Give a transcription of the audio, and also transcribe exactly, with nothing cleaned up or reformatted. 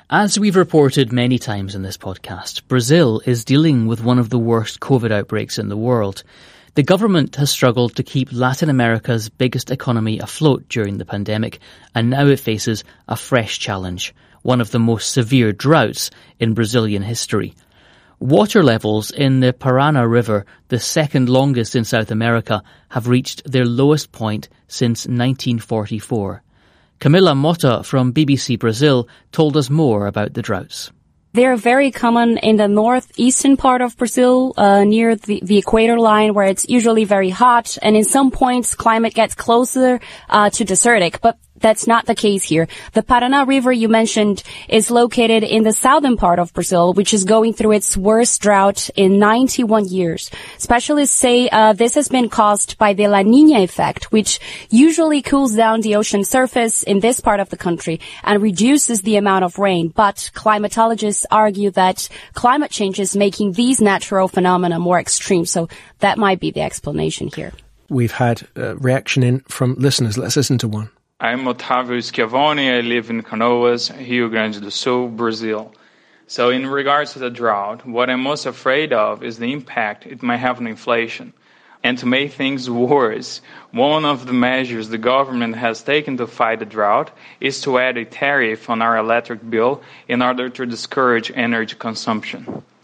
As we've reported many times in this podcast, Brazil is dealing with one of the worst COVID outbreaks in the world. The government has struggled to keep Latin America's biggest economy afloat during the pandemic, and now it faces a fresh challenge, one of the most severe droughts in Brazilian history. Water levels in the Parana River, the second longest in South America, have reached their lowest point since nineteen forty-four. Camila Mota from B B C Brazil told us more about the droughts. They're very common in the northeastern part of Brazil, uh, near the, the equator line, where it's usually very hot, and in some points climate gets closer uh, to desertic, but that's not the case here. The Paraná River you mentioned is located in the southern part of Brazil, which is going through its worst drought in ninety-one years. Specialists say uh, this has been caused by the La Niña effect, which usually cools down the ocean surface in this part of the country and reduces the amount of rain. But climatologists argue that climate change is making these natural phenomena more extreme, so that might be the explanation here. We've had a reaction in from listeners. Let's listen to one. I'm Otávio Schiavone. I live in Canoas, Rio Grande do Sul, Brazil. So in regards to the drought, what I'm most afraid of is the impact it might have on inflation. And to make things worse, one of the measures the government has taken to fight the drought is to add a tariff on our electric bill in order to discourage energy consumption.